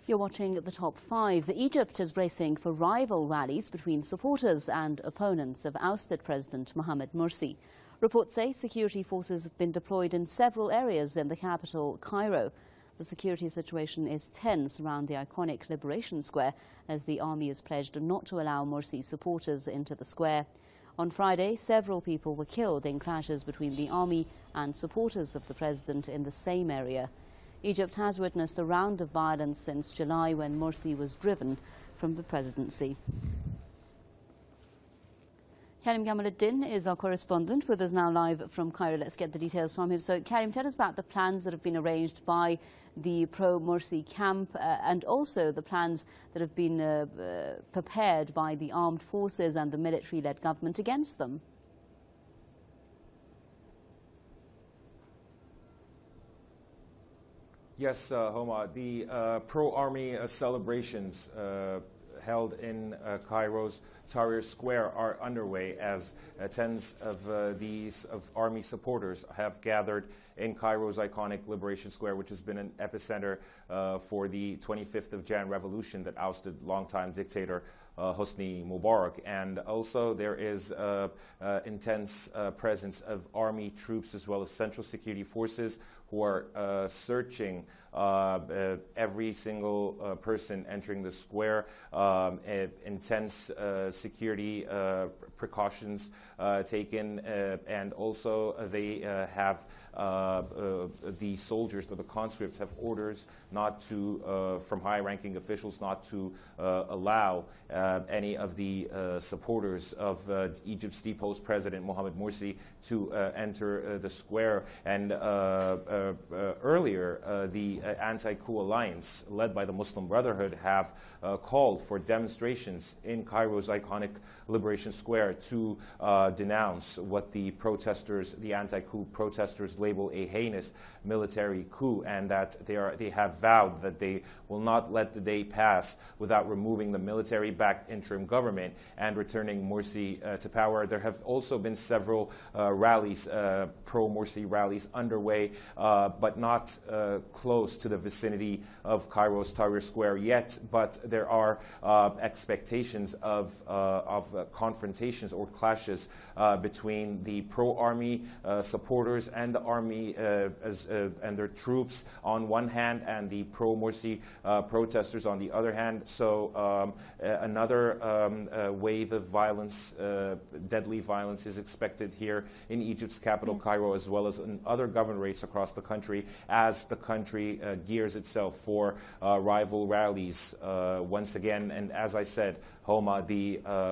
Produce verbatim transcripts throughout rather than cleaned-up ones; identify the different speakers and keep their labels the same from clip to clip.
Speaker 1: You're watching The Top Five. Egypt is bracing for rival rallies between supporters and opponents of ousted President Mohamed Morsi. Reports say security forces have been deployed in several areas in the capital, Cairo. The security situation is tense around the iconic Liberation Square, as the army has pledged not to allow Morsi supporters into the square. On Friday, several people were killed in clashes between the army and supporters of the president in the same area. Egypt has witnessed a round of violence since July, when Morsi was driven from the presidency. Karim Gamaluddin is our correspondent with us now live from Cairo. Let's get the details from him. So, Karim, tell us about the plans that have been arranged by the pro-Morsi camp uh, and also the plans that have been uh, uh, prepared by the armed forces and the military-led government against them.
Speaker 2: Yes, uh, Homa, the uh, pro-army uh, celebrations uh, held in uh, Cairo's Tahrir Square are underway, as uh, tens of uh, these of army supporters have gathered in Cairo's iconic Liberation Square, which has been an epicenter uh, for the twenty-fifth of January revolution that ousted longtime dictator uh, Hosni Mubarak. And also there is uh, uh, intense uh, presence of army troops as well as central security forces who are uh, searching uh, uh, every single uh, person entering the square. Um, uh, intense uh, security uh, precautions uh, taken, uh, and also uh, they uh, have uh, uh, the soldiers or the conscripts have orders not to, uh, from high-ranking officials, not to uh, allow uh, any of the uh, supporters of uh, Egypt's deposed president Mohamed Morsi to uh, enter uh, the square. And uh, uh, uh, earlier, uh, the uh, anti-coup alliance, led by the Muslim Brotherhood, have uh, called for demonstrations in Cairo's iconic Liberation Square to uh, denounce what the protesters, the anti-coup protesters, label a heinous military coup, and that they are they have vowed that they will not let the day pass without removing the military-backed interim government and returning Morsi uh, to power. There have also been several uh, rallies, uh, pro-Morsi rallies underway, uh, but not uh, close to the vicinity of Cairo's Tahrir Square yet. But there are uh, expectations of, uh, of uh, confrontations or clashes uh, between the pro-army uh, supporters and the army uh, as, uh, and their troops on one hand, and the pro-Morsi uh, protesters on the other hand. So um, uh, another um, uh, wave of violence, uh, deadly violence, is expected here in Egypt's capital, yes. Cairo, as well as in other governorates across the country, as the country uh, gears itself for uh, rival rallies uh, once again. And as I said, Homa, the uh,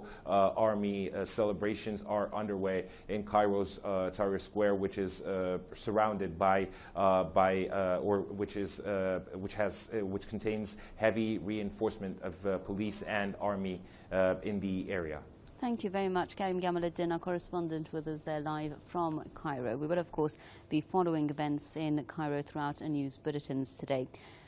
Speaker 2: pro-army uh, uh, celebrations are underway in Cairo's uh, Tahrir Square, which is uh, surrounded by, uh, by uh, or which is, uh, which has, uh, which contains heavy reinforcement of uh, police and army uh, in the area.
Speaker 1: Thank you very much, Karim Gamaluddin, our correspondent with us there live from Cairo. We will, of course, be following events in Cairo throughout our news bulletins today.